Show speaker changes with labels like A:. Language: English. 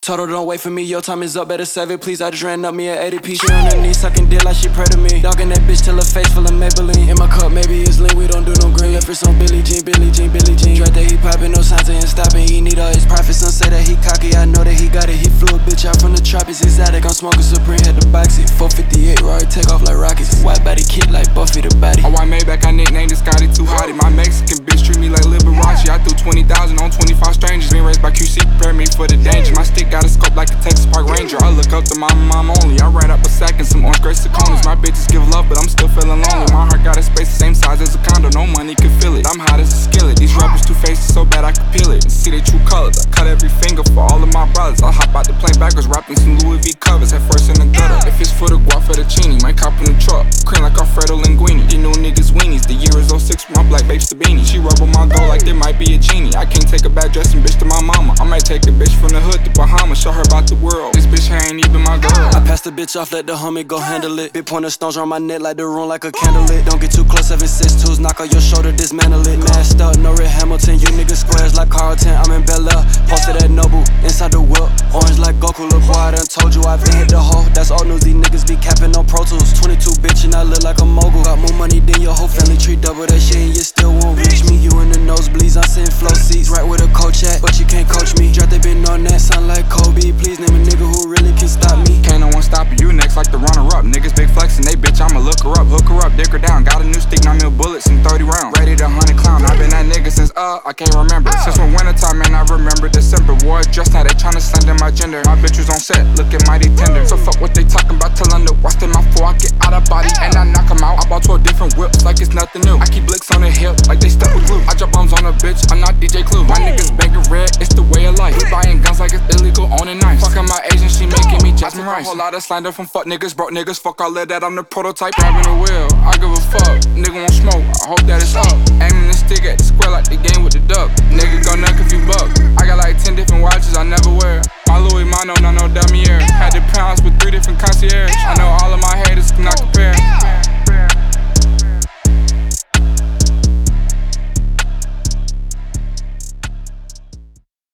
A: Told her don't wait for me, your time is up, better save it please. I just ran up me at ADP. She on her knees, sucking dick like she pray to me. Dogging that bitch till her face full of Maybelline. In my cup, maybe it's lean, we don't do no green. Left wrist on Billie Jean, Billie Jean, Billie Jean. Dread that he poppin', no signs of him stopping. He need all his profits, some say that he cocky. I know that he got it, he flew a bitch out from the tropics. Exotic, I'm smoking Supreme, had to box it. 458, Rari, take off like rockets. White body kid like Buffy the body.
B: A white Maybach, I nicknamed it Scotty Too Hottie. My Mexican bitch treat me like Liberace. I threw 20,000 on 25 strangers. Been raised by QC, prepare me for the danger. My stick got a scope like a Texas Park Ranger. I look up to my mom only. I ran up a sack and some orange Grace Saconas. My bitches give love, but I'm still feeling lonely. My heart got a space the same size as a condo. No money can fill it. I'm hot as a skillet. These rappers two faces so bad I can peel it and see their true colors. I cut every finger for all of my brothers. I hop out the plane backwards, rapping some Louis V covers. Head first in the gutter. If it's for the guap fettuccine, might cop in the truck. Cream like Alfredo Linguini. These new niggas weenies. The year is 06 with my black babes to beanie. She rub on my gold like there might be a genie. I can't take a bad dressing bitch to my mama. I might take a bitch from the hood to Bahamas. Show her about the world. This bitch ain't even my girl.
A: I passed the bitch off, let the homie go handle it. Big pointer stones around my neck like the room like a candle lit. Don't get too close, 762s, knock on your shoulder, dismantle it. Masked up, no Red Hamilton, you niggas squares like Carlton. I'm in Bel Air, posted at Noble, inside the whip. Orange like Goku, look boy, I done told you I've been hit the hole. That's old news, these niggas be capping on Pro Tools. 22 bitch and I look like a mogul. Got more money than your whole family tree, double that shit and you still won't reach me. You in the nosebleeds, I'm sitting flow seats, right with a coach at, but you can't coach me. Draft, they been on that, sound like Kobe. Please name a nigga who really can stop me.
B: Can't no one stop you next like the runner-up. Niggas big flexin', they bitch, I'ma look her up. Hook her up, dick her down. Got a new stick, 9 mil bullets and 30 rounds. Ready to hunt a clown. I been that nigga since I can't remember. Since when wintertime, man, I remember December. War dressed, now they tryna slander my gender. My bitch was on set, looking mighty tender. So fuck what they talking about, tell them to watch them out before I get out of body and I knock them out. I bought 12 different whips like it's nothing new. I keep licks on the hip like they stuck with glue. I drop bombs on a bitch, I'm not DJ Clue. My niggas bangin' red, it's the way of life. We buying guns like it's illegal, owning knives. Fucking my Asian, she making me Jasmine Rice. A whole lot of slander from fuck niggas, broke niggas. Fuck all of that, I'm the prototype. Grabbing the wheel, I give a fuck. Nigga won't smoke, I hope that it's up. Aiming the stick at the square like the game with the duck. Nigga go nuck if you buck. I got like 10 different watches I never wear. My Louis Mano, not no dummy air. Had the pounds with 3 different concierge.